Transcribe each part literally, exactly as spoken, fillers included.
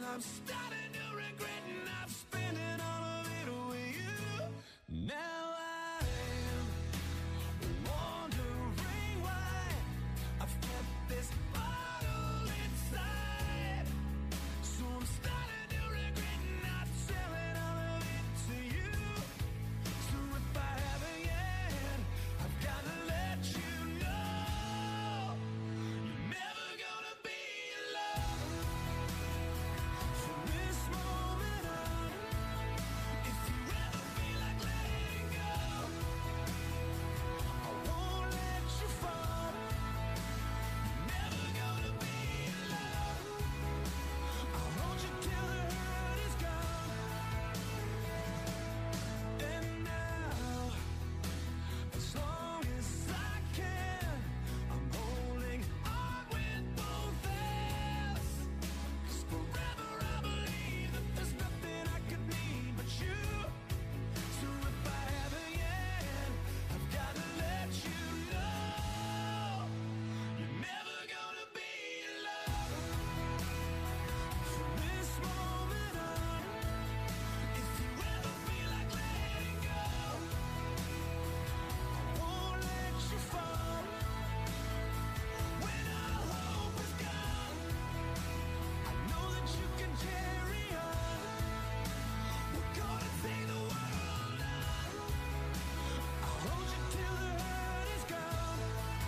I'm starting to regret and I'm spending all of it with you. Now I am wondering why I've kept this bottle inside. So I'm starting to regret not selling all of it to you. So if I haven't yet, I've got to let you know you're never gonna be alone from this moment on. If you ever feel like letting go, I won't let you fall. You're never gonna be alone. I'll hold you till the hurt is gone. And now, as long as I can, I'm holding on with both hands. 'Cause forever I believe that there's nothing I could need but you. So if I haven't yet, I've got to let you know you're never gonna be alone from this moment on. If you ever feel like letting go, I won't let you fall. When all hope is gone, I know that you can carry on. We're gonna take the world on. I'll hold you till the hurt is gone.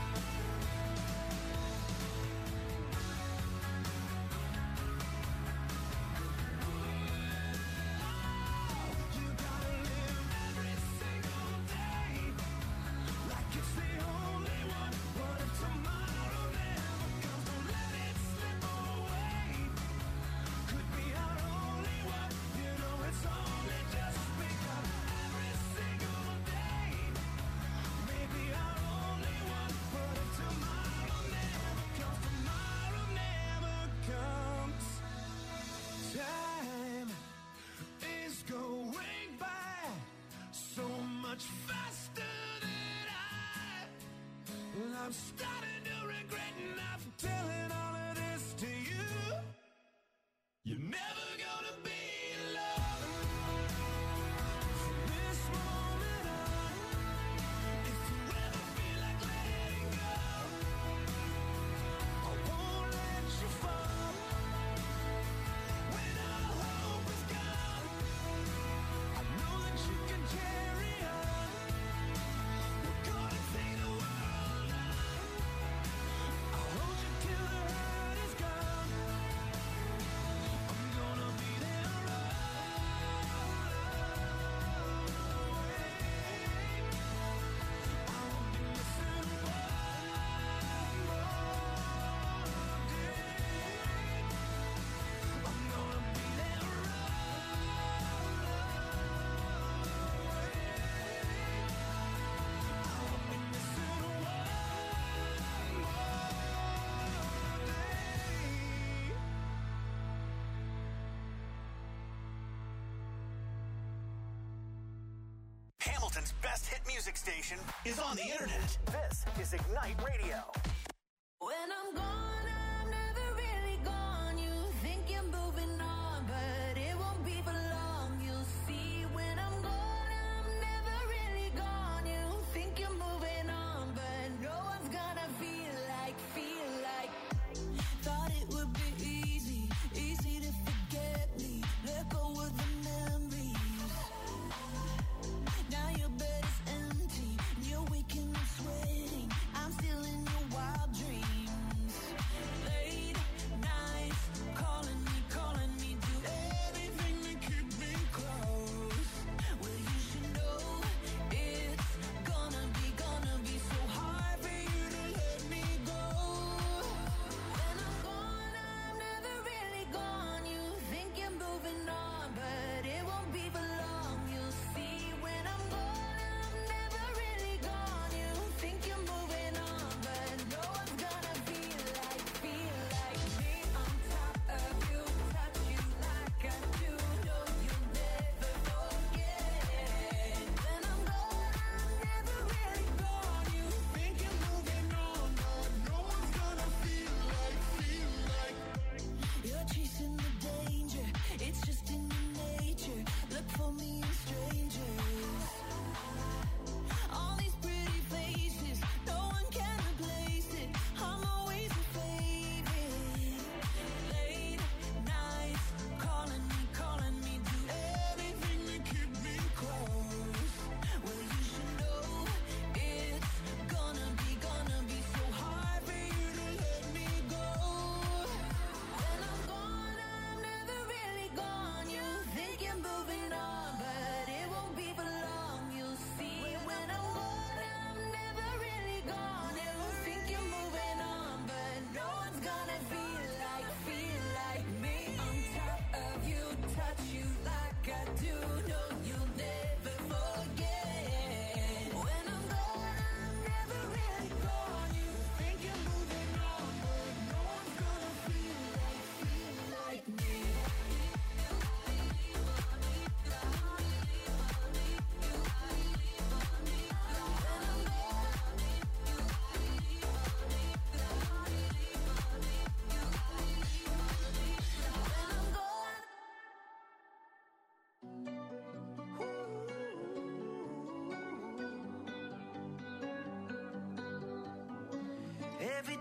You gotta live every single day like it's the only one. What if tomorrow never comes? Don't let it slip away. Could be our only one. You know it's only just begun. Every single day, maybe our only one. What if tomorrow never comes? Tomorrow never comes. Time is going by so much faster than I. Well, I'm starting to regret not telling all of this to you. You're never gonna be alone from this moment on. If you ever feel like letting go, I won't let you fall. When all hope is gone, I know that you can carry on. We're gonna take the world on. I'll hold you till the hurt is gone. I'm gonna be there all the way. I won't be missing one more day. I'm gonna be there all the way. I won't be missing one more day. Hamilton's best hit music station is on the internet. This is Ignite Radio. When I'm gone, I'm never really gone. You think you're moving on, but it won't be for long. You'll see when I'm gone, I'm never really gone. You think you're moving on, but no one's gonna feel like, feel like. Thought it would be easy, easy to forget me. Let go of the memories. Now your bed is empty, you're waking up sweating. I'm still in your wild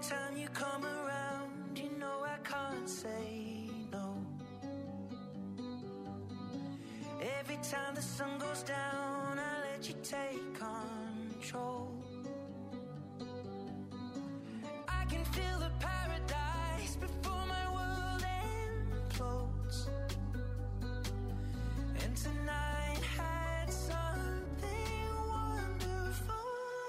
time you come around, you know I can't say no. Every time the sun goes down, I let you take control. I can feel the paradise before my world implodes. And tonight had something wonderful.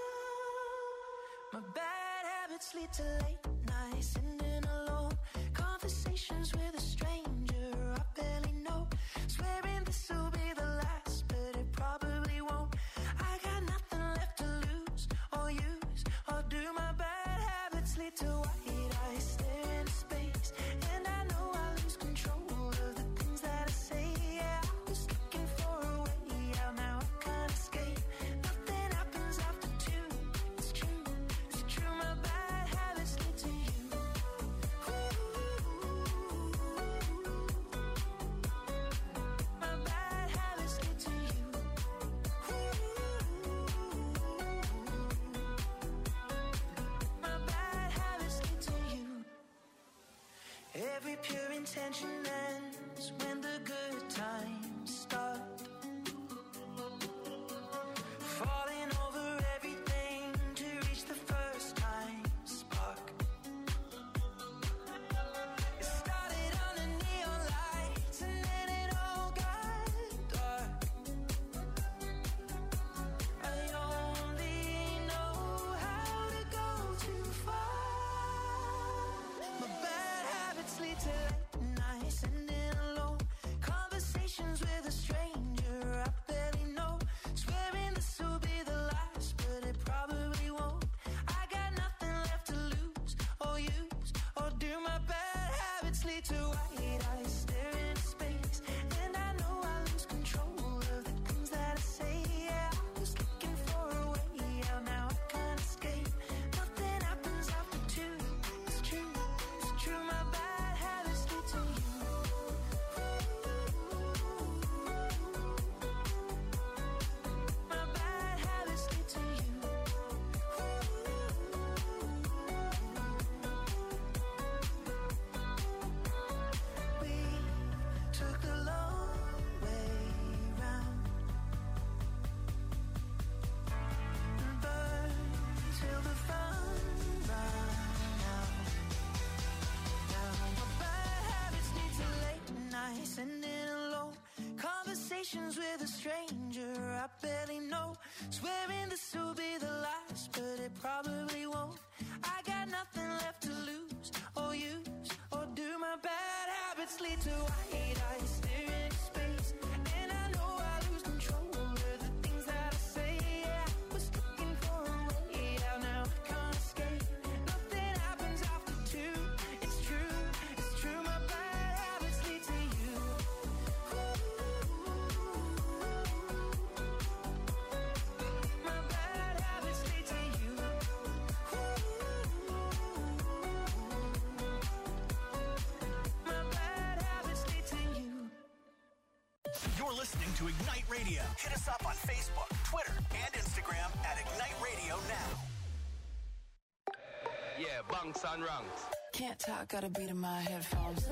My bad habits lead to late nights, sitting alone, conversations with a stranger I barely know, swearing this will be the last, but it probably won't. I got nothing left to lose or use or do. My bad habits lead to white eyes, stare into space, and I know I lose control of the things that I say. Yeah, I was looking for a way out, now I can't escape. Nothing happens after two. It's true, it's true. My bad habits lead to you. My bad habits lead to you. My bad habits lead to you. Every pure intention ends when the good times start. Falling over everything to reach the first time spark. It started on the neon lights and then it all got dark. I only know how to go too far. My bad habits lead to late nights, sitting alone, conversations with a stranger I barely know, swearing this will be the last, but it probably won't. I got nothing left to lose or use or do. My bad habits lead to white eyes, stare into space, and I know I lose control of the things that I say. Yeah, I was looking for a way out, now I can't escape. Nothing happens after two. It's true, it's true. My bad habits lead to you. My bad habits lead to you. We took the long way round and burned till the fun ran out. Now my bad habits lead to late nights, sitting alone, conversations with a stranger I barely know, swearing this will be the last, but it probably won't. I got nothing left to lose or use or do. My bad habits lead to white eyes, stare into space, and I know I lose control of the things that I say. Yeah, I was looking for a way out, now I can't escape. Nothing happens after two. It's true, it's true. My bad habits lead to you. My bad habits lead to you. My bad habits lead to you. You're listening to Ignite Radio. Hit us up on Facebook, Twitter, and Instagram at Ignite Radio Now. Yeah, bunks and ranks. Can't talk, got a beat in my headphones.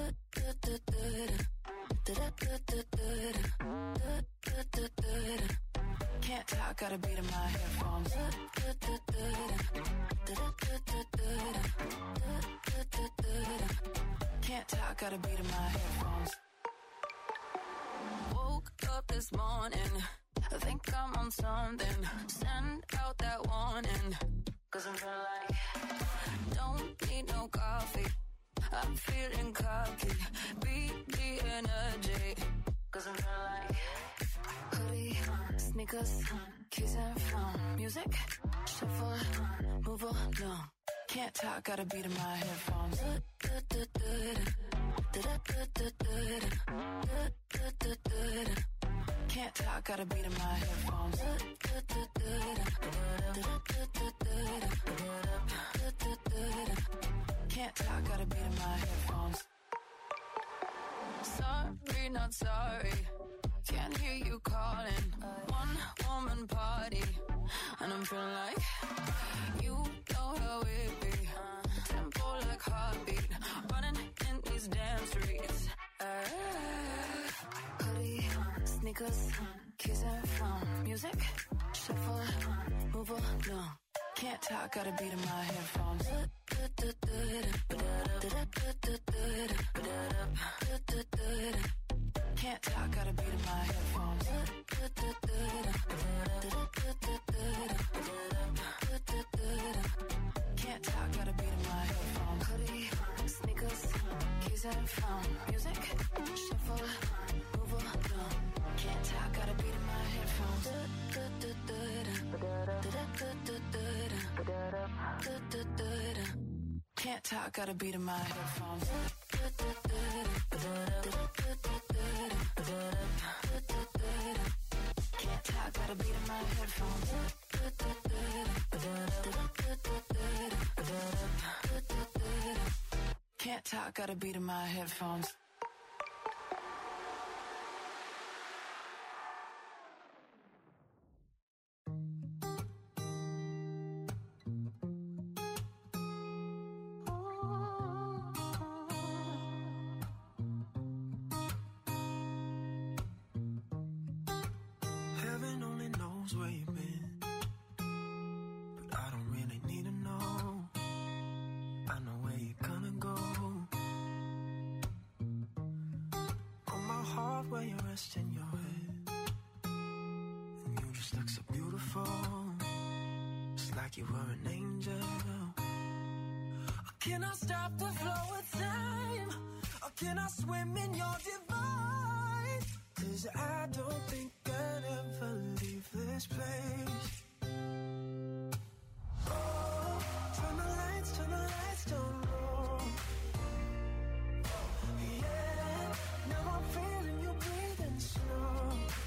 Can't talk, got a beat in my headphones. Can't talk, got a beat in my headphones. Woke up this morning, I think I'm on something. Send out that warning, cause I'm feeling like don't need no coffee. I'm feeling cocky, beat the energy, cause I'm feeling like hoodie, sneakers, keys and phone, music, shuffle, move along. Can't talk, got a beat in my headphones. Can't talk, got a beat in my headphones. Can't talk, got a beat in my headphones. Sorry, not sorry. Can't hear you calling. One woman party, and I'm feeling like you know how it be. tempo like heartbeat, running in these damn streets. Uh, hoodie, sneakers, keys and phone, music, shuffle, move along. Can't talk, got a beat in my headphones. Can't talk, got a beat in my headphones. Can't talk, got a beat in my headphones. Hoodie, sneakers, keys and phone, music, shuffle, move along. Can't talk, got a beat in my headphones. Can't talk, got a beat in my headphones. Can't talk, got a beat in my headphones. Can't talk, got a beat in my headphones. Heaven only knows where you've been, but I don't really need to know. I know where you're gonna go. On my heart where you're resting your head, and you just look so beautiful. It's like you were an angel. Can I stop the flow of time? Or can I swim in your divine? Cause I don't think I'd ever leave this place. Oh, turn the lights, turn the lights down low. Yeah, now I'm feeling you breathing slow.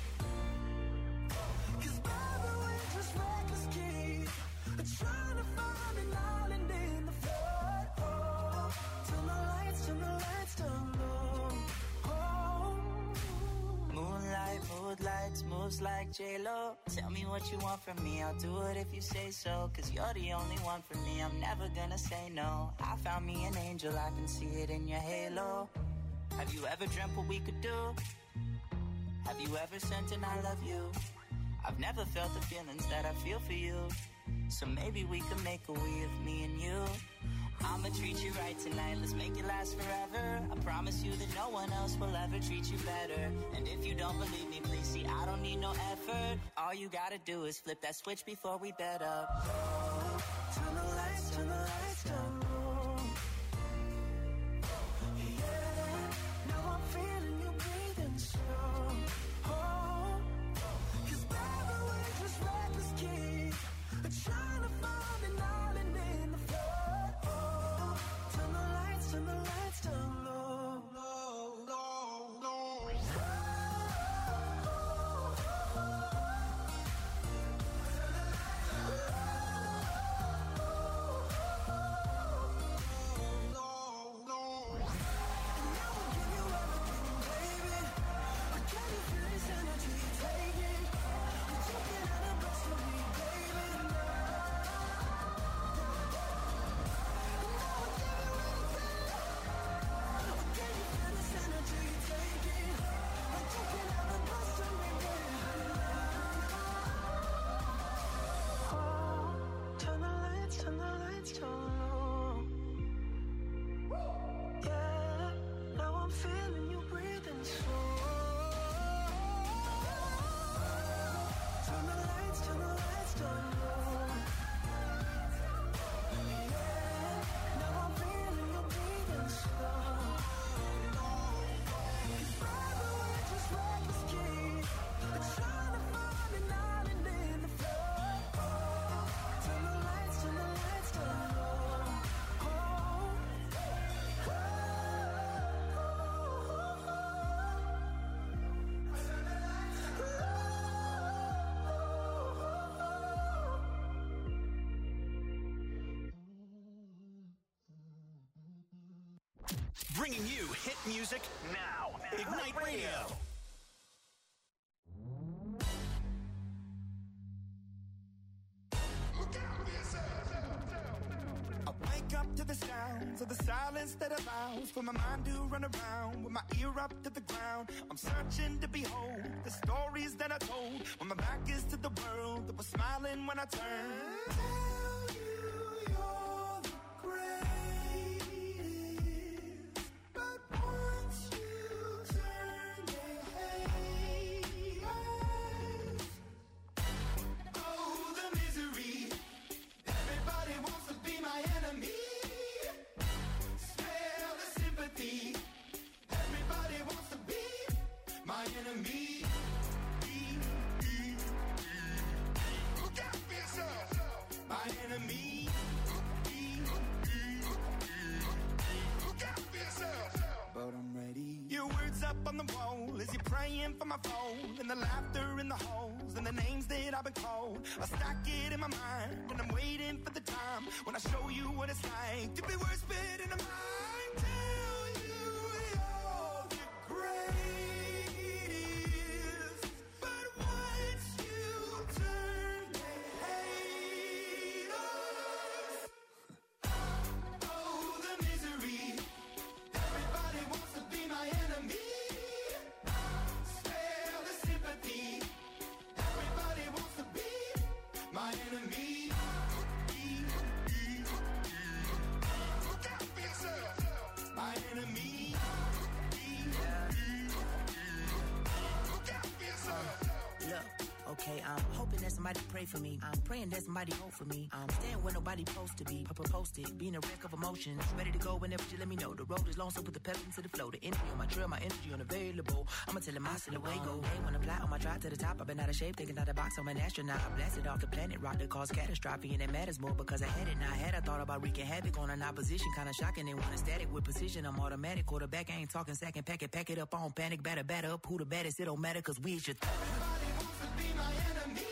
Cause baby, we're just reckless kids, trying to find an island in the flood. Oh, turn the lights, turn the lights down low. Oh, Moonlight, mood lights, moves like J-Lo. Tell me what you want from me, I'll do it if you say so. Cause you're the only one for me, I'm never gonna say no. I found me an angel, I can see it in your halo. Have you ever dreamt what we could do? Have you ever sent an I love you? I've never felt the feelings that I feel for you. So maybe we could make a we of me and you. I'ma treat you right tonight, let's make it last forever. I promise you that no one else will ever treat you better. And if you don't believe me, please see, I don't need no effort. All you gotta do is flip that switch before we bed up. oh, turn the lights, turn the lights down low. Yeah, now I'm feeling you breathing slow. Oh, cause baby, we're just reckless kids, trying to find an island in the flood. Oh, turn the lights, turn the lights down low. Low, low, low. Turn the lights, turn the lights down low. Yeah, now I'm feeling you breathing slow. Turn the lights, turn the lights down low. Yeah, now I'm feeling you breathing slow. Cause baby, we're just reckless kids, trying to find an island in the flood. Oh, turn the lights, turn the lights down low. Oh, Bringing you hit music now. Ignite Radio. I wake up to the sound of the silence that allows for my mind to run around with my ear up to the ground. I'm searching to behold the stories that I told when my back is to the world that was smiling when I turned. Tell you you're the greatest, but once you turn, they hate us. Oh, the misery. Everybody wants to be my enemy. Smell the sympathy. Everybody wants to be my enemy. Look out for yourself. My enemy. Look out for yourself. But I'm ready. Your words up on the wall as you're praying for my phone, and the laughter in the halls and the names that I've been called. I stack it in my mind and I'm waiting for the time when I show you what it's like to be worse fit in a mind. Tell you you're the greatest, but once you turn, they hate us. Oh, the misery. Everybody wants to be my enemy. Spare the sympathy. Everybody wants to be my enemy. Look out for yourself. My enemy. Look out for yourself. Look, okay, I'm hoping that somebody pray for me. I'm praying that somebody hope for me. I'm staying where nobody supposed to be. Papa posted, being a wreck of emotions. Ready to go whenever you let me know. The road is long, so put the pep into the flow. The energy on my trail, my energy unavailable. I'ma tell him I still away go. Hey, when I fly on my drive to the top, I've been out of shape, thinking out the box. I'm an astronaut. I blasted off the planet, rock that caused catastrophe, and it matters more because I had it. Now I had I thought about wreaking havoc on an opposition, kind of shocking. They want a static with precision. I'm automatic. Quarterback, I ain't talking second pack it, pack it up on panic, batter, batter up. Who the baddest? It don't matter because we should. Everybody wants to be my enemy.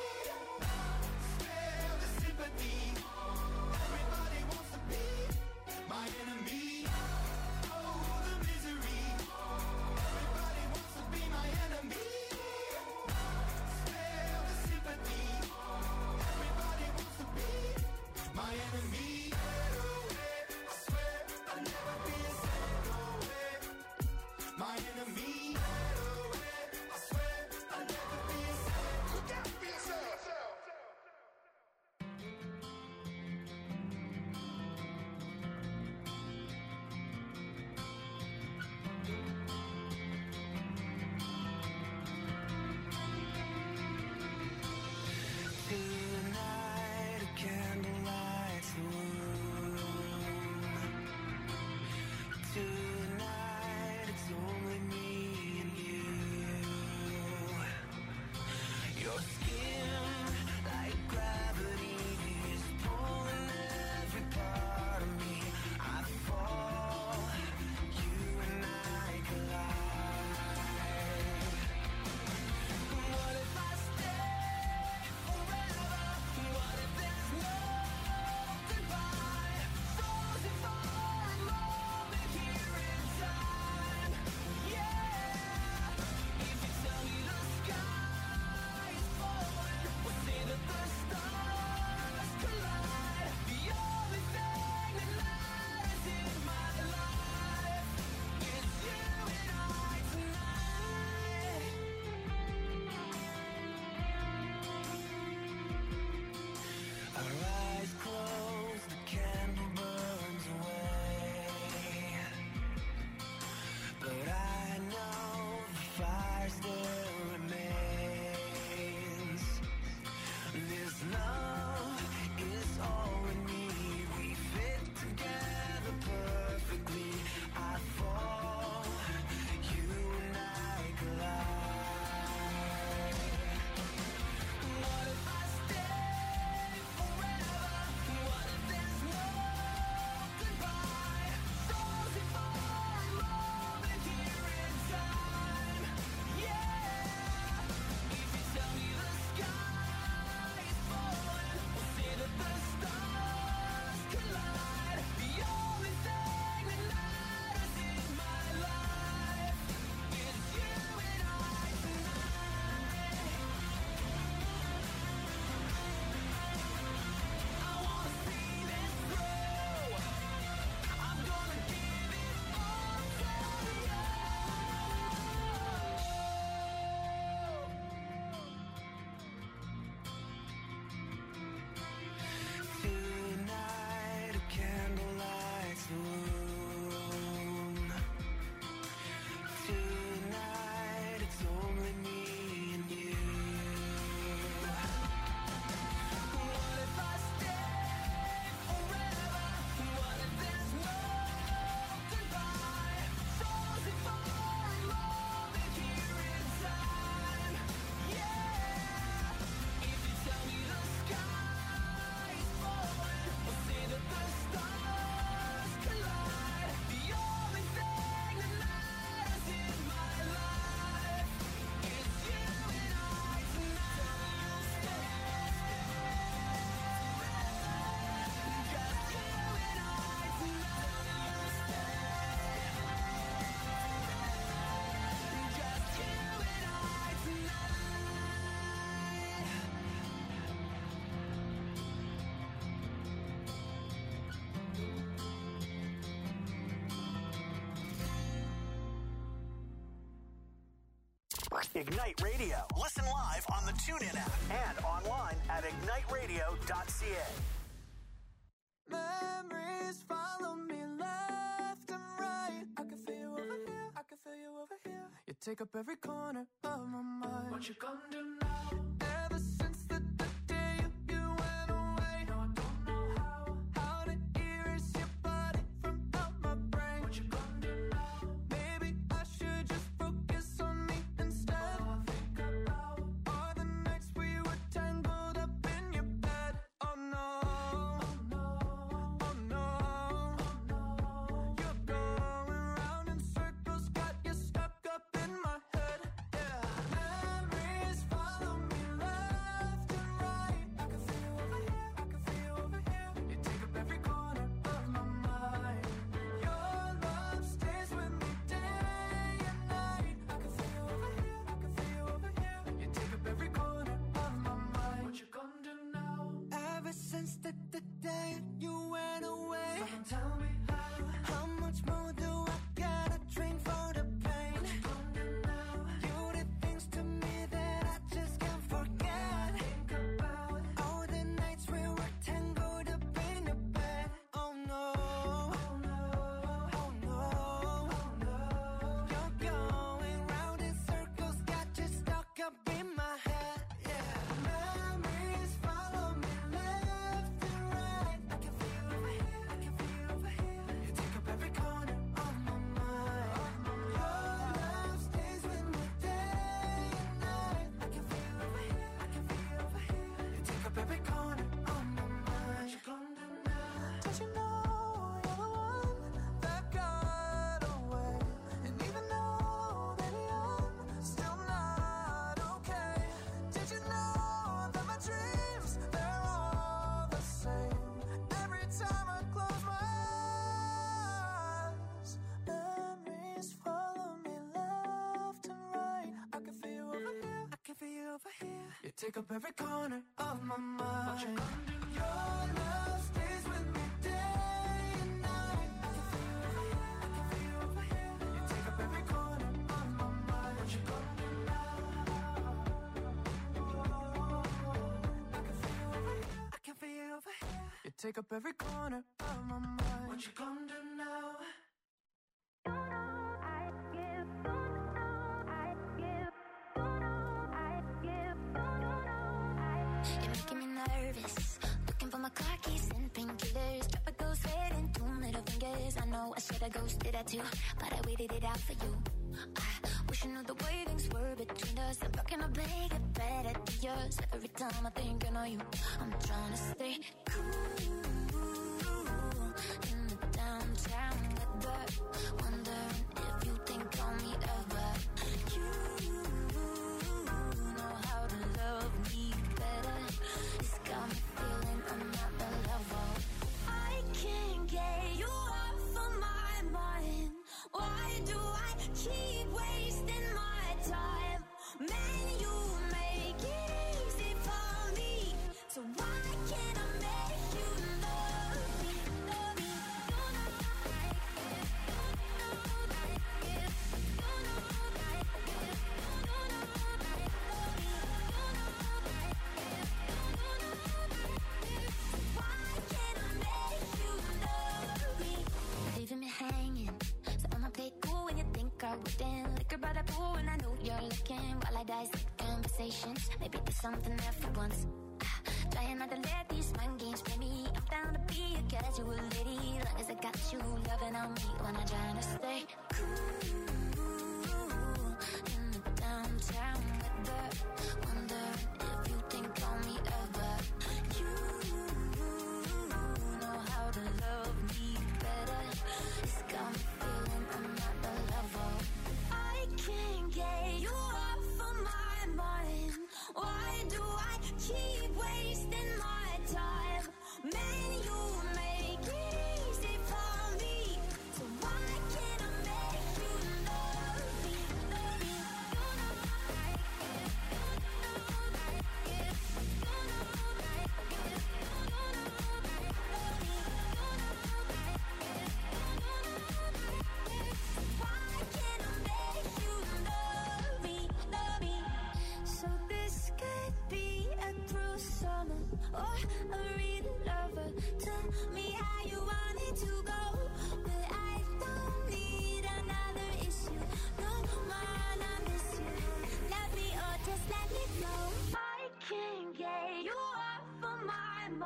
Spare the sympathy. Everybody wants to be my enemy. Oh, the misery. Everybody wants to be my enemy. Spare the sympathy. Everybody wants to be my enemy. I swear I'll never be a second away. My enemy. I swear I'll never be a second. Look out for yourself. Tonight, a candlelight room. Tonight, it's only me Ignite Radio. Listen live on the TuneIn app and online at ignite radio dot c a. Memories follow me left and right. I can feel you over here, I can feel you over here. You take up every corner of my mind. What you gonna do now? Ever since the, the day you, you went away, no, I don't know how, how to erase your body from out my brain. What you gonna do now? Maybe I should just focus on me instead. All I think about are the nights we were tangled up in your bed. Oh no. Since the, the day you went away, someone tell me how. How much more do I gotta drink for the pain? What you gonna do now? You did things to me that I just can't forget. Think about all the nights we were tangled up in your bed. Oh no, oh no, oh no, oh no. You're going round in circles, got you stuck up in my head. Yeah, memories follow me. You take up every corner of my mind. What you gonna do? Your love stays with me day and night. I can feel you over here, I can feel you over here. You take up every corner of my mind. What you gonna do now? I can feel you over here, I can feel you over here. You take up every corner of my mind. What you gonna do now? You're making me nervous. Looking for my car keys and painkillers. Drop a ghost head and two middle fingers. I know I should have ghosted that too, but I waited it out for you. I wish you knew the way things were between us. I'm fucking up big, get better to yours. Every time I think I know you, I'm trying to stay cool in the downtown weather. Wondering if you think on me ever. You know how to love me better. It's got me feeling I'm not the level. I can't get you off of my mind. Why do I keep wasting my time? Man, you make it easy for me. So why can't I make you love me? Love me. You know like it. You know like it. You know like it. You know like it. Love me. You know like it. You know like it. Why can't I make you love me? Leaving me hanging. So I'ma play cool when you think I wouldn't. Liquor by the pool and I know you're looking. While I dissect conversations, maybe there's something there for once. Ah, trying not to let these mind games play me. I'm down to be a casual lady, long as I got you loving on me when I'm trying to stay cool in the downtown weather. Wondering if you think on me ever. You know how to love me better. It's got me feeling I'm not the level. I can't get you off of my mind. Why do I keep wasting my time? Man, you make it easy for me. So why can't I make you love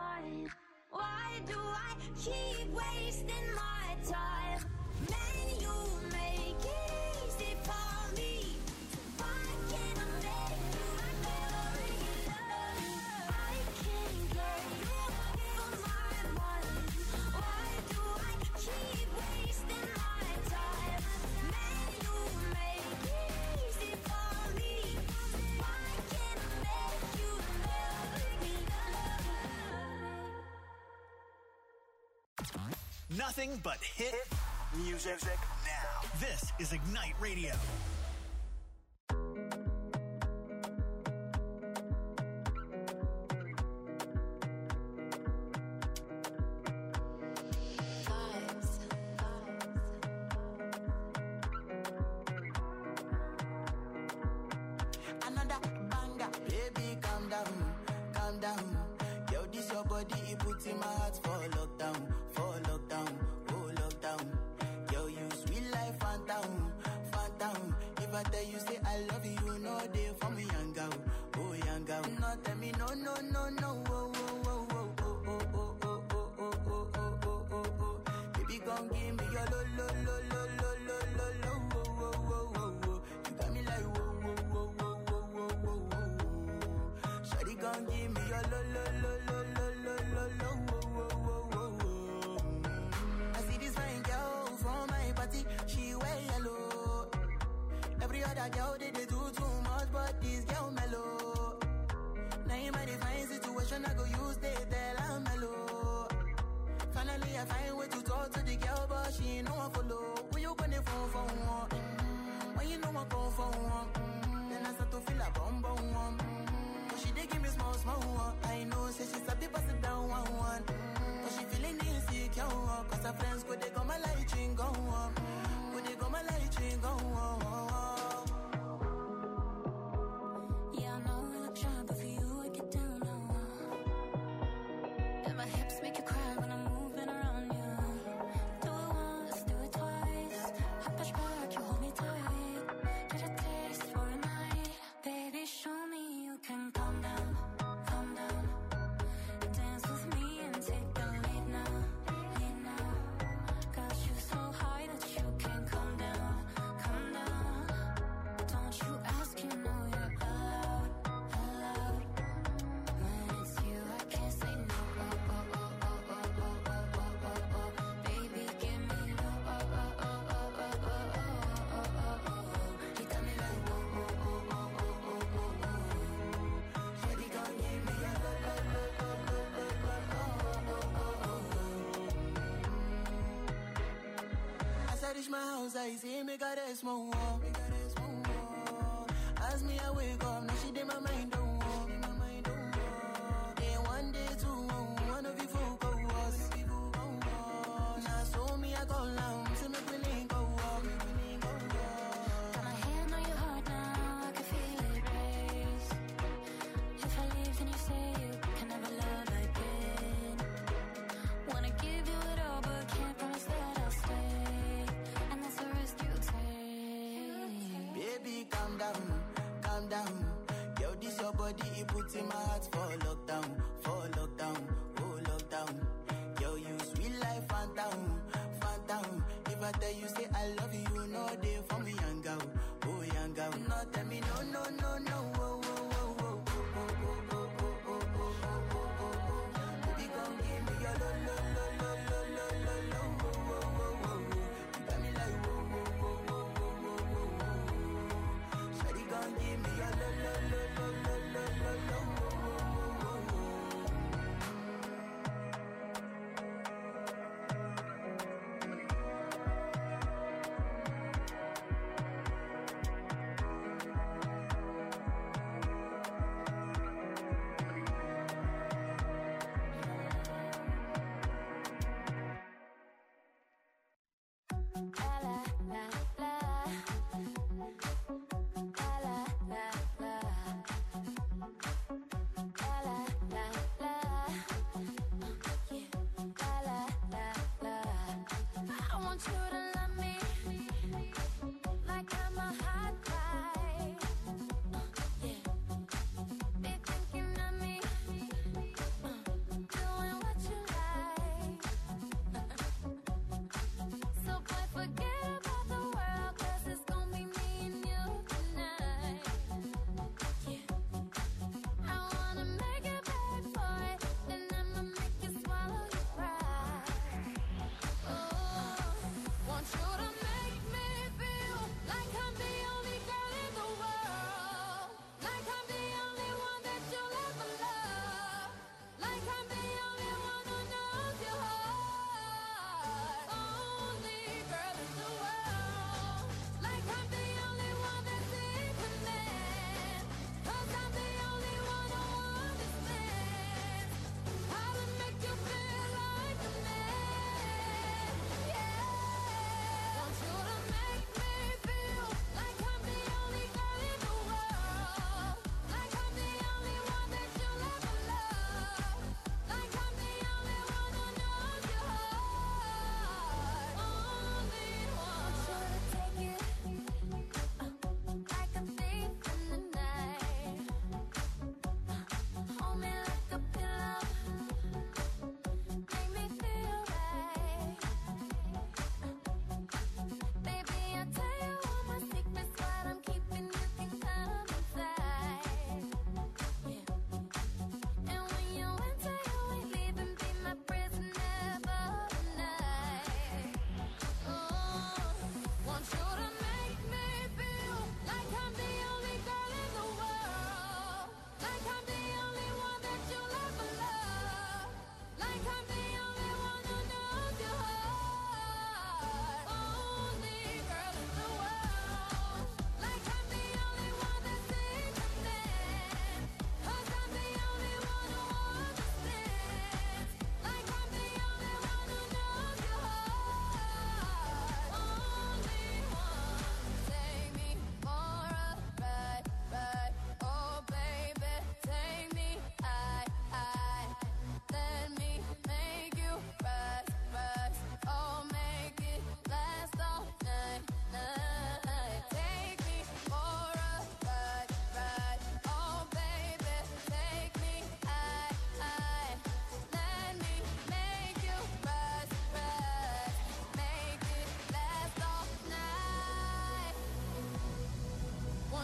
mind. Why do I keep wasting my time? Man, you make it easy for me. Why can't I make you never love? I can't get you from my mind. Why do I keep wasting my time? Man, you make it easy for me. Why can't I make you love me, love me? Nothing but hit music now. This is Ignite Radio. Another banger, baby, calm down, calm down. Yo, this your body, it puts in my heart for lockdown, for lockdown, oh lockdown. Yo, you sweet life, phantom, phantom. If I tell you say I love you, you know they for me, young girl, oh young girl. No, tell me no, no, no, no, oh, oh, oh, oh, oh, oh, oh, oh, oh, oh, oh, oh, oh, oh, oh. Baby, gon' give me your lo, lo, lo, lo, lo, lo, lo, lo, oh, oh, oh, oh, oh. You got me like whoa, whoa, whoa, whoa, whoa, whoa, whoa, whoa. Shawty gon' give me your lo, lo, lo, lo, lo, lo, lo, lo, oh, oh, oh, oh, oh. I see this fine girl from my party, she wear yellow. Every other girl they, they do too much, but this girl mellow. Now in my divine situation, I go use they tell I'm mellow. Finally, I find way to talk to the girl, but she ain't no one follow. When you gonna phone for one? Mm-hmm. When you know I come for one? Mm-hmm. Then I start to feel a bum bum one. Mm-hmm. But she dey give me small small one. I know, say she's a bit pass it down one one. Mm-hmm. But she feeling insecure, one. Cause her friends go they go my light ring go on. Go they go my light ring go on. Yeah, I know we look shy, but for you I get down low. And my hips make you cry when I'm moving around you. Do it once, do it twice. I push back, you hold me tight. Get a taste for a night. Baby, show me you can calm down, calm down. Dance with me and take the lead now, lead now. Got you so high that you can't come down, come down. Don't you ask, you know you're allowed, allowed. When it's you, I can't say no. Oh, oh, oh, oh, oh, oh, oh, oh, oh, oh. Baby, give me low. Oh, oh, oh, oh, oh, oh, oh, oh, oh, oh. You got me like whoa, whoa, whoa, whoa, whoa, whoa, whoa, whoa. Shawty gon' give me a low, low, low, low, low, low, low, oh, oh, oh, oh. As I reach my house, I see me got a small wall. Me got a small wall. As me I wake up, now she did my mind don't walk. My mind don't walk. Then one day two, one of you folk go was. Now so me I go down, see me feeling go walk. Got my hand on your heart now, I can feel it race. If I leave, then you say you can never love again. Wanna give you it all, but can't promise that I'll stay. And that's the risk you take. Baby, calm down, calm down. Yo, this your body, it puts in my heart for lockdown, for lockdown, oh lockdown. Yo, you sweet life, phantom, phantom. If I tell you say I love you, you know they for me, young girl, oh young girl. No, tell me no, no, no, no, oh, oh, oh, oh, oh, oh, oh, oh, oh, oh, oh, oh, oh, oh. Baby, gon' give me your lo, lo, lo, lo, lo, lo, lo, lo, oh, oh, oh, oh, oh. You got me like whoa, whoa, whoa, whoa, whoa, whoa, whoa, whoa. Shawty gon' give me your lo, lo, lo, lo, lo, lo, lo, lo, oh, oh, oh, oh, oh. Doing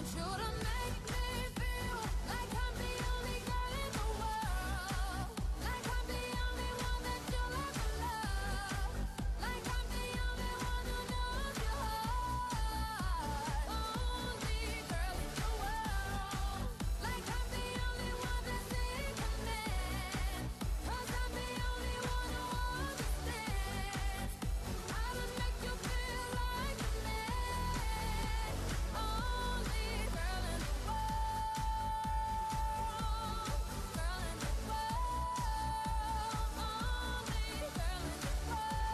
want you to make me feel like I'm the only girl in the world. Like I'm the only one that you'll ever love. Like I'm the only one who knows your heart. Only girl in the world. Like I'm the only one that's in command. 'Cause I'm the only one who understands how to make you feel like a man. Only girl in the world. Girl in the world. Only girl in the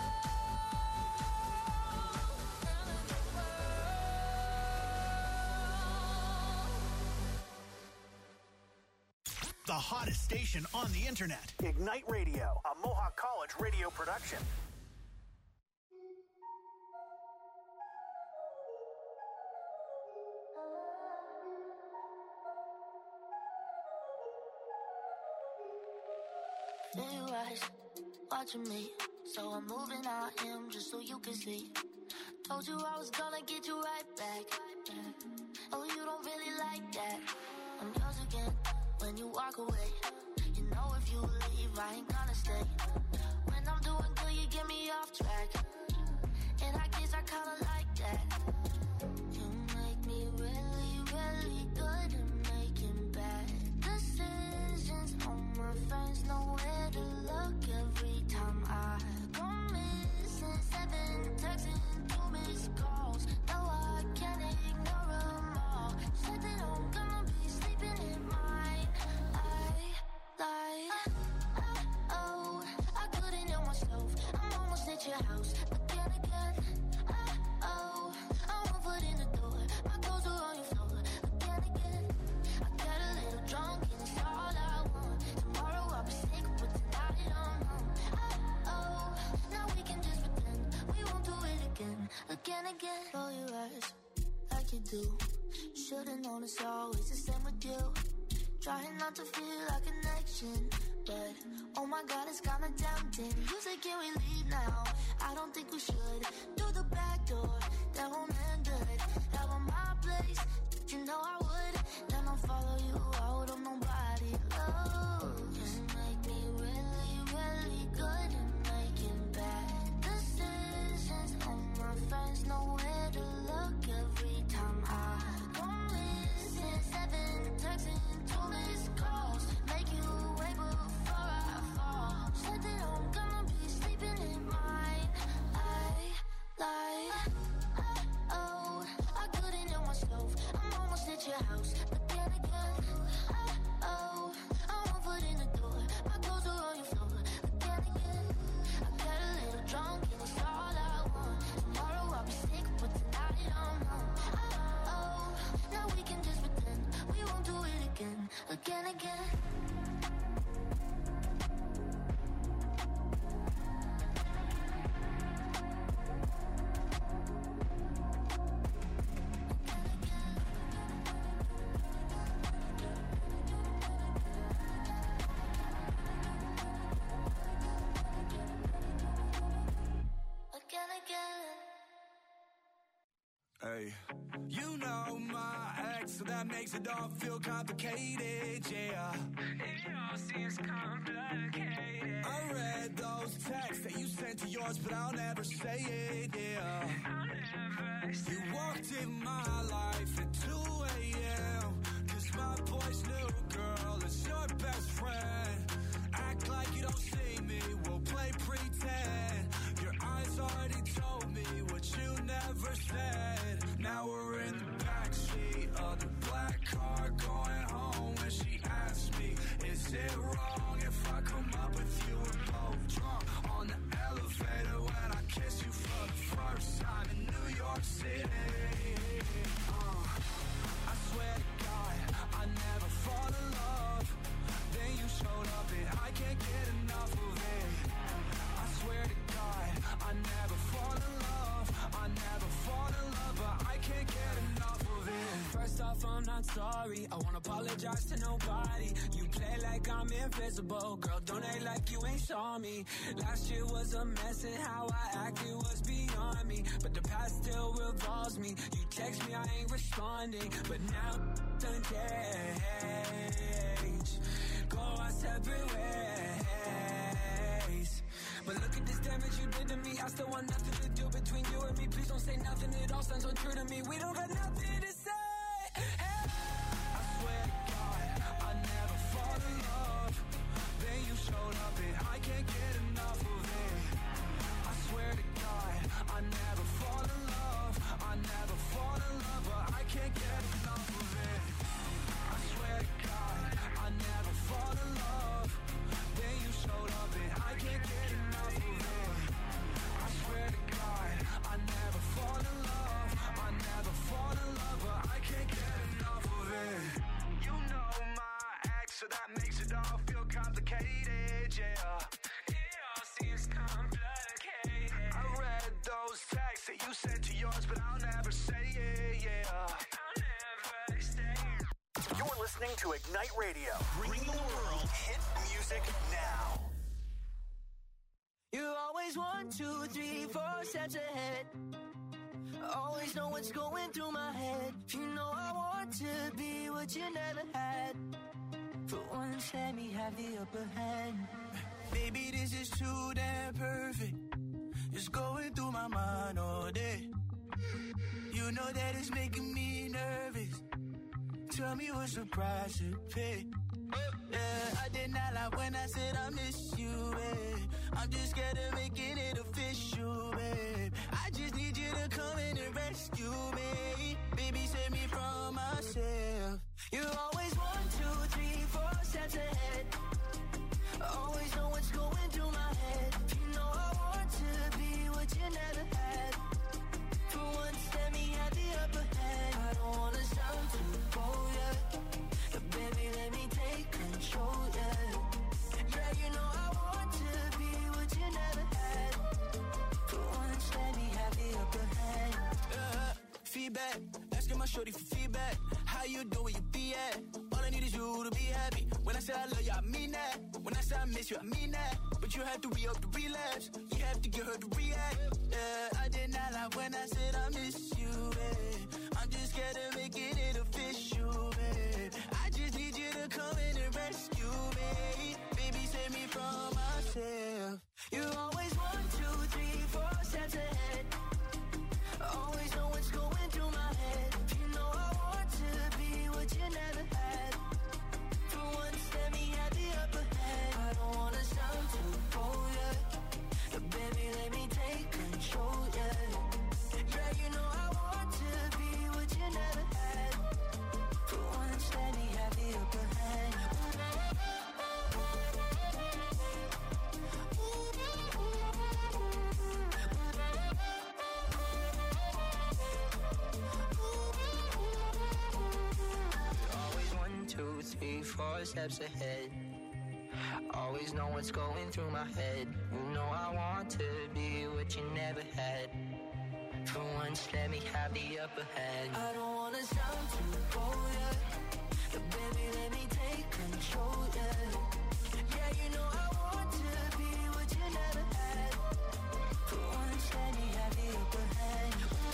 world. Girl in the world. The hottest station on the internet. Ignite Radio, a Mohawk College radio production. There you rise, watching me. So I'm moving out in just so you can see. Told you I was gonna get you right back. Oh, you don't really like that. I'm yours again when you walk away. You know if you leave, I ain't gonna stay. When I'm doing good, you get me off track. And I guess I kinda like that. You make me really, really good at making bad decisions. All my friends know where to look every time I go missing. Seven texts and two missed calls. No, I can't ignore them all. Said that I'm gonna be sleeping in mine. I lied. Oh, I couldn't help myself. I'm almost at your house again, again. Oh, I'm one foot in the door. My clothes are on your floor again, again. I got a little drunk and it's all I want. Tomorrow I'll be sick, but tonight I'm home. Oh, now we can just pretend we won't do it again, again, again. Roll your eyes like you do. Should've known it's always the same with you. Trying not to feel a connection, but oh my God, it's kinda tempting. You say, can we leave now? I don't think we should. Through the back door, that won't end good. Have on my place, you know I would. Then I'll follow you out on nobody. Oh, you make me really, really good at making bad decisions. All my friends know where to look every time I go missing. Seven texts and two missed calls. Make you wait before I fall. Said that I'm gonna be sleeping in mine. I lied. Oh, I couldn't help myself. I'm almost at your house again, again. Oh, I'm one foot in the door. My clothes are on your floor again, again. I got a little drunk and it's all I want. Tomorrow I'll be sick, but tonight I'm home. Oh, now we can just pretend we won't do it again, again, again. Again, again. Hey, you know my ex, so that makes it all feel complicated, yeah. It all seems complicated. I read those texts that you sent to yours, but I'll never say it, yeah. I'll never say it. You walked in my life at two a.m. Cause my boy's new girl is your best friend. Act like you don't see me, we'll play pretend. Your eyes already told me what you never said. Now we're in the backseat of the black car going home. When she asked me, is it wrong if I come up with you? We're both drunk on the elevator when I kiss you for the first time in New York City. Uh, off, I'm not sorry. I won't apologize to nobody. You play like I'm invisible. Girl, don't act like you ain't saw me. Last year was a mess and how I acted was beyond me. But the past still revolves me. You text me, I ain't responding. But now done change. Go our separate ways. But look at this damage you did to me. I still want nothing to do between you and me. Please don't say nothing, it all sounds so true to me. We don't got nothing to say. Hey. I swear to God, I never fall in love. Then you showed up and I can't get enough of it. I swear to God, I never fall in love. I never fall in love, but I can't get enough of it. I swear to God, I never fall in love. Then you showed up and I can't get enough of it. I swear to God, I never fall in love. I never fall in love, but I can't get enough of it. You know my ex, so that makes it all feel complicated, yeah. It all seems complicated. I read those texts that you sent to yours, but I'll never say it, yeah. I'll never say it. You're listening to Ignite Radio. Bring the world hit music now. You're always one, two, three, four steps ahead. Always know what's going through my head. You know I want to be what you never had. For once, let me have the upper hand. Baby, this is too damn perfect. It's going through my mind all day. You know that it's making me nervous. Tell me what's the price to pay. Yeah, I did not lie when I said I miss you, babe. I'm just scared of making it official, babe. I just need you to come in and rescue me. Baby, save me from myself. You always one, two, three, four steps ahead. Always know what's going through my head. You know I want to be what you never had. For once, let me have the upper hand. I don't wanna sound too bold, yeah. But baby, let me take control, yeah. Yeah, you know I want to be what you never had. For once, let me have the upper hand. Uh, feedback, asking my shorty for feedback. How you doing, where you be at? All I need is you to be happy. When I say I love you, I mean that. When I say I miss you, I mean that. But you have to re-up the relapse. You have to get her to react. Yeah, I did not lie when I said I miss you, babe. I'm just scared of making it official, babe. I just need you to come in and rescue me. Baby, save me from myself. You always one, two, three, four steps ahead. Always know what's going through my head. You know I want to be what you never had. For once, let me have the upper hand. I don't wanna sound too bold, yeah. But baby, let me take control, yeah. Yeah, you know I want to be what you never had. For once, let me have the upper hand. Always one, two, three, four steps ahead. Always know what's going through my head. You know I want to be what you never had. For once, let me have the upper hand. I don't wanna sound too bold, yeah. But baby, let me take control, yeah. Yeah, you know I want to be what you never had. For once, let me have the upper hand.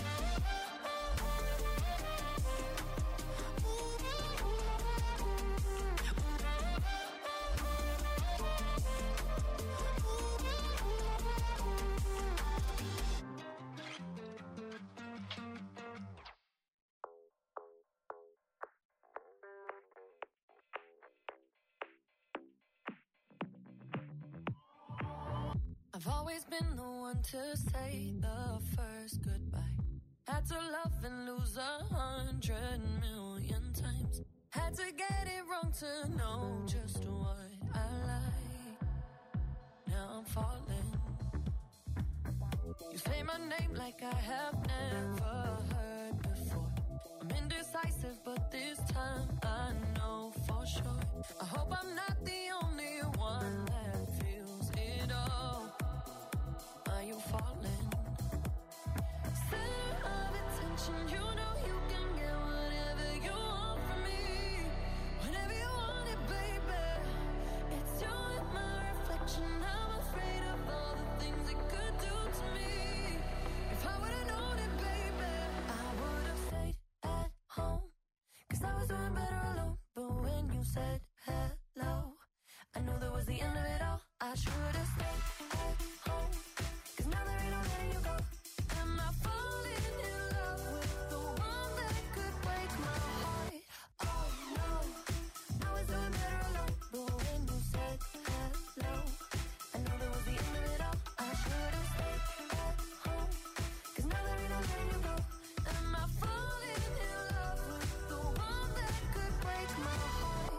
I've always been the one to say the first goodbye. Had to love and lose a hundred million times. Had to get it wrong to know just what I like. Now I'm falling. You say my name like I have never heard before. I'm indecisive, but this time I know for sure. I hope I'm not the only one that feels it all. Are you falling? Center of attention, you know you can get whatever you want. Cause I was doing better alone. But when you said hello, I knew that was the end of it all. I should have stayed at home. Cause now there ain't no letting you go. Am I falling in love with the one that could break my heart? Oh no, I was doing better alone. But when you said hello, I knew that was the end of it all. I should have stayed at home. Cause now there ain't no letting you go. Am I falling in love with the one that could break my heart?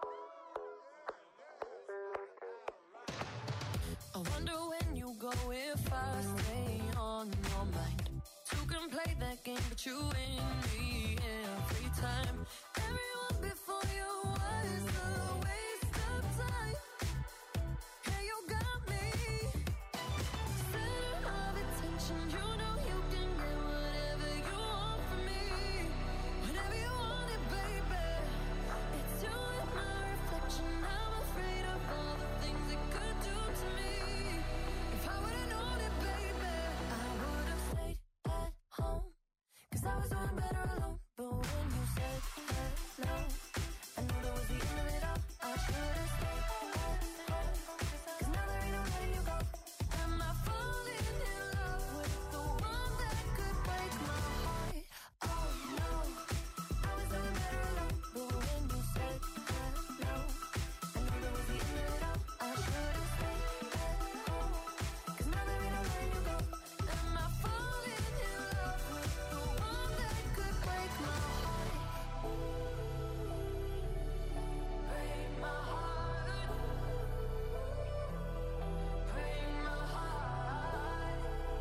I wonder when you go if I stay on your mind. Two can play that game, but you win me every time. Everyone before you was a waste of time. Yeah, you got me. Center of attention, you know you can get whatever you want from me. Whenever you want it, baby. It's you and my reflection. I'm afraid of all the things it could do to me. If I would've known it, baby, I would've stayed at home. Cause I was doing better alone. But when you said hello, I knew that was the end of it all. I should've stayed at home. Cause now there ain't no letting you go. Am I falling in love with the one that could break my heart? Oh no, I was doing better alone. But when you said hello, I knew that was the end of it all. I should've stayed at home. Cause now there ain't no letting you go. Am I falling in love with the one that could break my heart? Break my heart. Break my heart.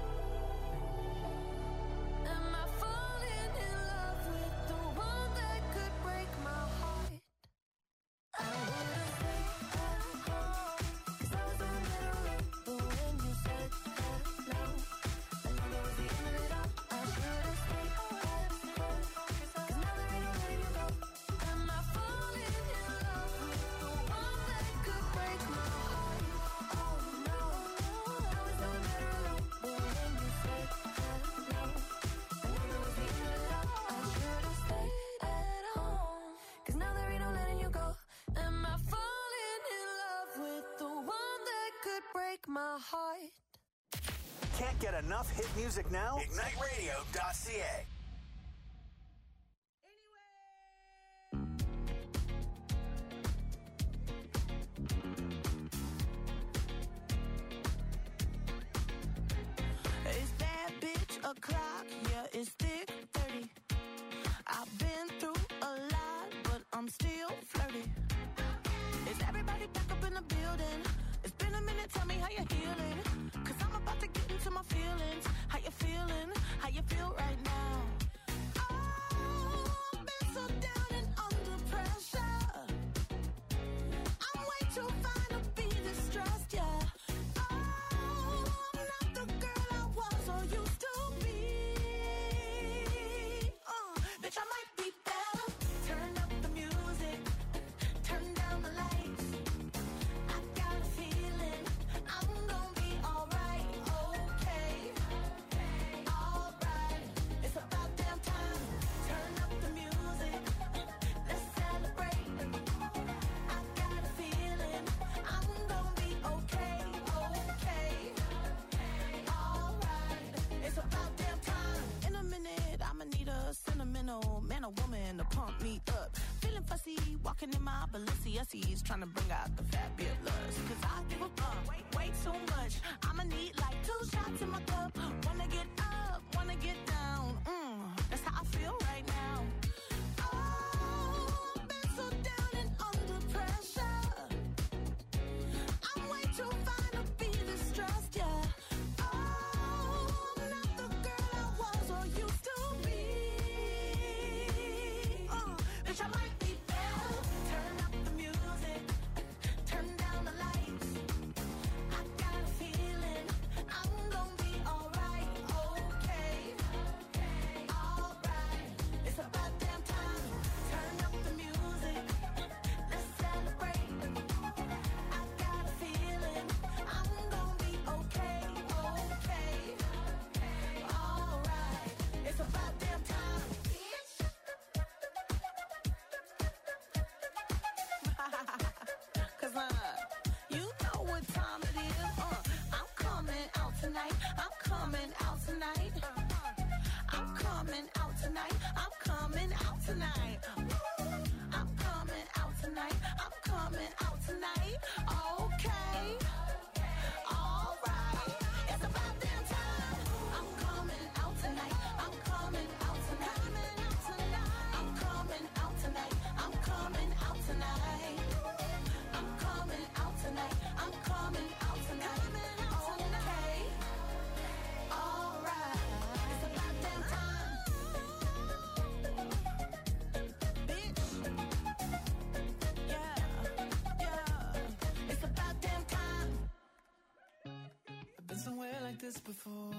Am I falling in love with the one that could break my heart? I would've stayed at home. Cause I was doing better alone. But when you said hello, I knew that was the end of it all. I should've stayed at home. Cause now there ain't no letting you go. Am I falling in love with the one that could break my heart? Oh no, I was doing better alone. But when you said hello, I knew that was the end of it all. I should've stayed at home. Cause now there ain't no letting you go. Am I falling in love with the one that could break my heart? Can't get enough hit music now? Ignite Radio dot C A. It's that bitch o'clock, yeah, it's thick thirty. I've been through a lot, but I'm still flirty. Is everybody back up in the building? It's been a minute, tell me how you're healing. Cause I'm about to get into my feelings. How you feeling? How you feel right now? Oh, I've been so down and under pressure. I'm way too fine to be distressed, yeah. Oh, I'm not the girl I was or used to be. Uh, bitch, I might be better. Turn up the music, turn down the lights. I got a feeling I'm gonna be alright, okay, alright. It's about damn time. Turn up the music, let's celebrate. I got a feeling I'm gonna be okay, okay, alright. It's about damn time. In a minute, I'ma need a sentimental man or woman to pump me up. Feeling fussy, walking in my Balenciennes, trying to bring out the fat bit lust. Cause I give a fuck way, way too much. I'ma need like two shots in my cup. Wanna get up, wanna get down. Mm, that's how I feel right now. Oh, I've been so down and under pressure. I'm way too fine to be distressed, yeah. Oh, I'm not the girl I was or used to be. Uh, bitch, I might be better. Turn up the music, turn down the lights. I got a feeling I'm gonna be alright, okay, alright. It's tonight. I'm coming out tonight. I'm coming out tonight. Okay. All right. It's about damn time. I'm coming out tonight. I'm coming out tonight. I'm coming out tonight. I'm coming out tonight. I'm coming out tonight. I'm coming out tonight. Okay. All right. It's about damn time. Bitch. Yeah. Yeah. It's about damn time. I've been somewhere like this before.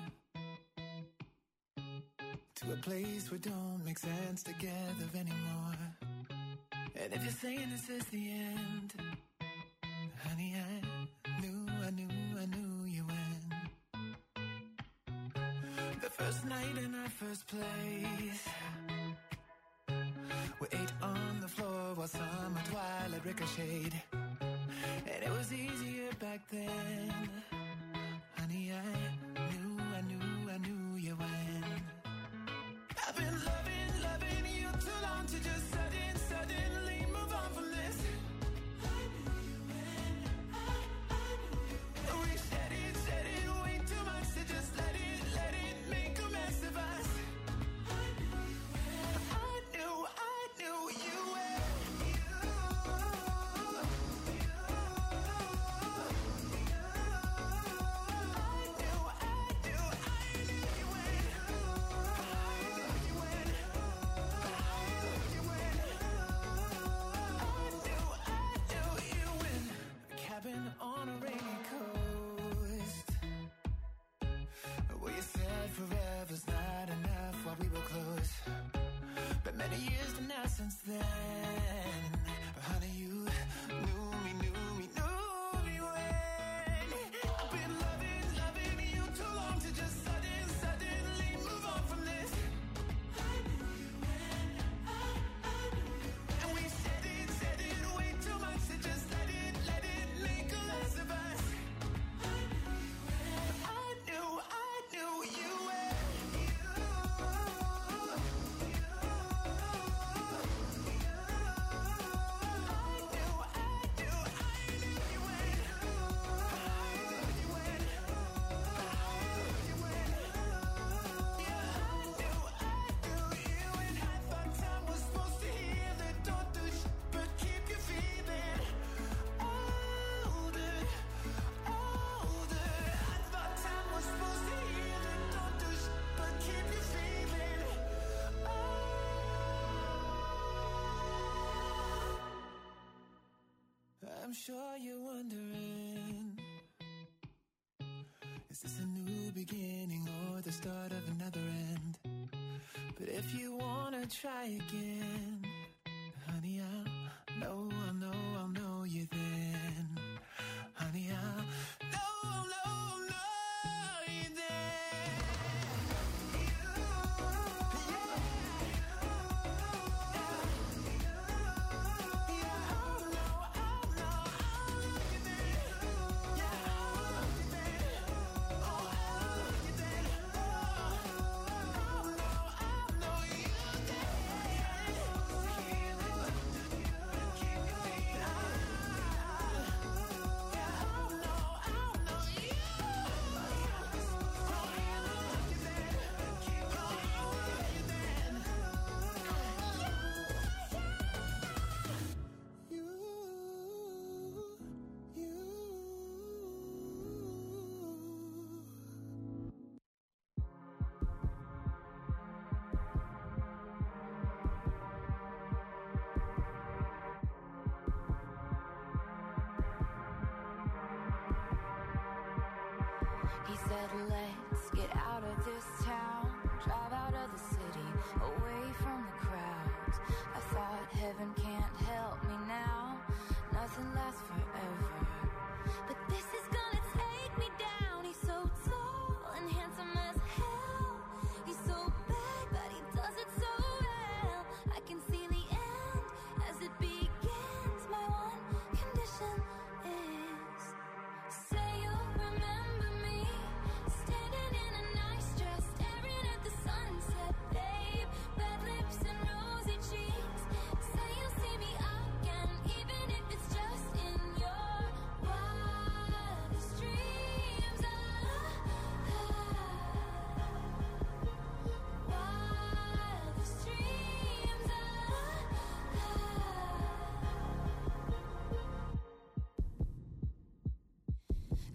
To a place where don't make sense together anymore. And if you're saying this is the end, honey, I knew, I knew, I knew you when. The first night in our first place, we ate on the floor while summer twilight ricocheted. And it was easier back then. Honey, I knew, I knew, I knew you when. I've been loving, loving you too long to just sudden, suddenly move on from this. I knew you when, I, I knew you when. We said it, said it way too much to just let it, let it make a mess of us. I knew you when, I knew, I knew you when. You, you, you. I knew, I knew, I knew you when. I knew you when. I knew you when. I knew, I knew you when. A cabin on a rainy coast, where you said forever's not enough while we were close. But many years to now since then. But honey, you knew me, knew me, knew me when. I've been loving, loving you too long to just sudden, suddenly move on from this. I knew you when, I, I knew you when. And we said it, said it way too much to just let it, let it make a mess of us. I knew you when, I knew, I knew you when. You, you, you. I knew, I knew, I knew you when. I knew you when. I knew you when. Yeah, I knew, I knew you when. I thought time was supposed to heal it. Don't do shit, but keep you feeling older, older. I thought time was supposed to heal it. Don't do shit, but keep you feeling old. I'm sure you're wondering, is this a new beginning or the start of another end? But if you wanna try again, honey, I'll know, I'll know, I'll know you then. Honey, I'll know, I'll know, I'll know you then. You, yeah, yeah, I'll know, I'll know, I'll know you then. Yeah, I'll know you then. Oh, I'll know you then. Oh, I'll know, I'll know you then. Heal it, keep you feeling. Yeah, I'll know, I'll know you. Oh, heal it, you then. Keep on you then. You, you. He said, let's get out of this town, drive out of the city, away from the crowds. I thought heaven can't help me now, nothing lasts forever. But this is gonna take me down. He's so tall and handsome as hell. He's so bad, but he does it so well. I can see the end as it begins. My one condition is, say you'll remember me, standing in a nice dress, staring at the sunset, babe. Bad lips and roses.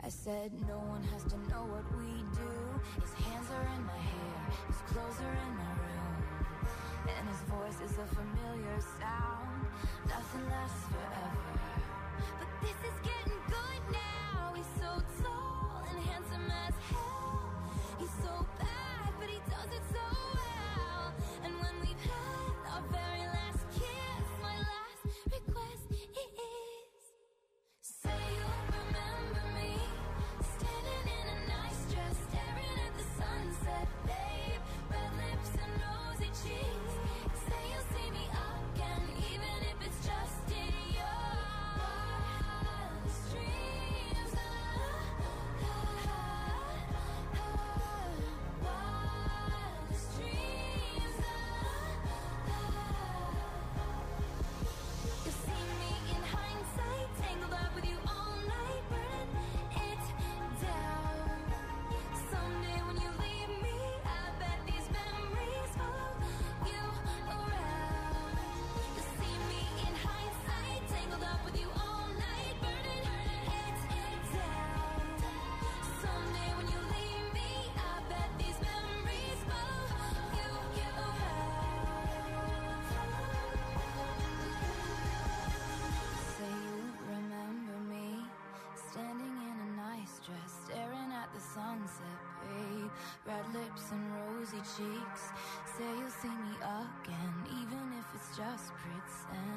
I said no one has to know what we do. His hands are in my hair, his clothes are in my room, and his voice is a familiar sound. Nothing lasts forever, but this is getting good now. He's so tall and handsome as hell. He's so bad, but he does it so well. And when we've had our very last kiss, my last request is, say you'll remember me, standing in a nice dress, staring at the sunset, babe. Red lips and rosy cheeks. Say you'll see me again, even if it's just in your wildest dreams. Ah, ah, ah, wildest dreams. Ah, ah. You'll see me in hindsight, tangled up with you all night, burning it down. Someday when you leave me, I bet these memories follow you around. You'll see me in hindsight, tangled up with you all night, burning it down. Someday when you leave me, I bet these memories follow you around. Say you remember me, standing in a nice dress, staring at the sunset, babe. Red lips and rosy cheeks. Say you'll see me again, even if it's just pretend.